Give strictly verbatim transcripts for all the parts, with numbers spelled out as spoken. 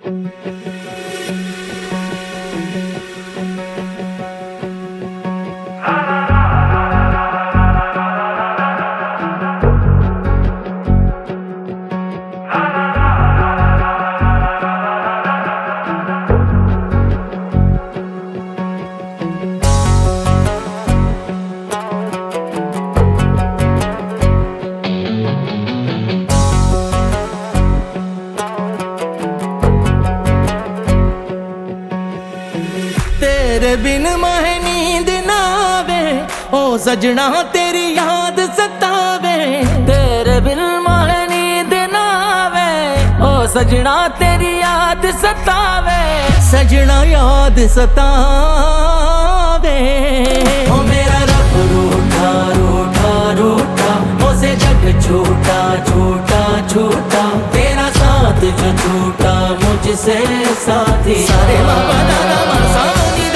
तेरे बिन माहे नींद ना आवे, ओ सजना तेरी याद सतावे। तेरे बिन माहे नींद ना आवे, ओ सजना तेरी याद सतावे। सजना याद सतावे। ओ मेरा रब रूठा रूठा रूठा, उसे जग छूटा छूटा छूटा। तेरा साथ जो छूटा मुझसे साथी। सारे बाबा दादा मासा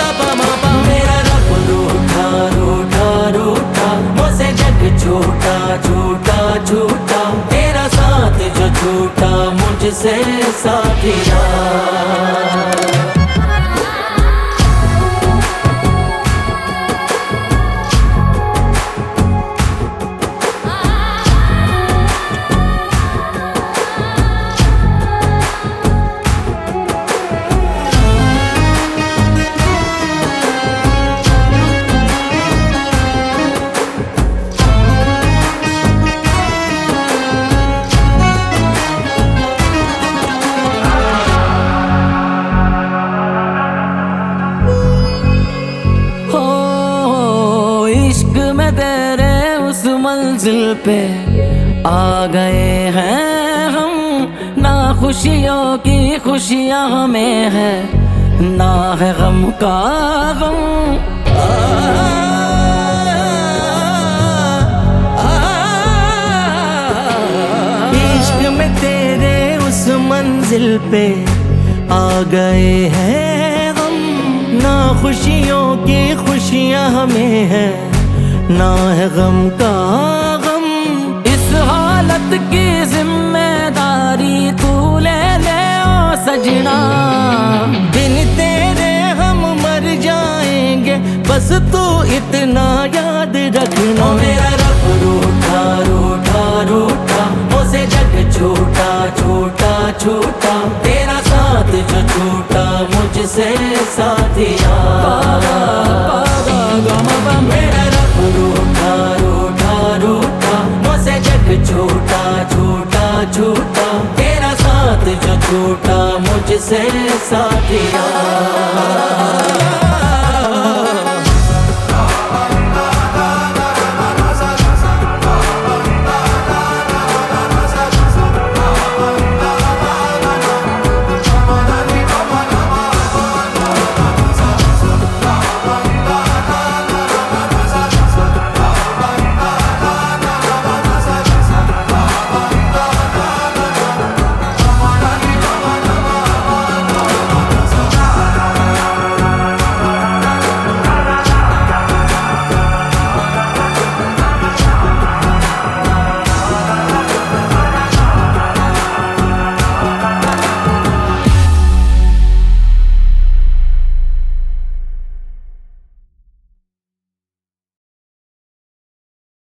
छूटा छूटा छूटा। तेरा साथ जो छूटा मुझसे साथिया। तेरे उस मंजिल पे आ गए हैं हम, ना खुशियों की खुशियाँ हमें है, ना है गम का गम। इश्क में तेरे उस मंजिल पे आ गए हैं हम, ना खुशियों की खुशियाँ हमें है, ना है गम का गम। इस हालत की जिम्मेदारी तू ले ले ओ सजना। बिन तेरे हम मर जाएंगे, बस तू इतना याद रखना। मेरा रब रूठा रूठा रूठा, उसे जग छूटा छूटा छूटा। तेरा साथ जो छूटा मुझसे साथिया। मेरा रब रूठा रूठा रूठा, मुझसे जग छूटा छूटा छूटा। तेरा साथ जो छूटा मुझसे साथिया।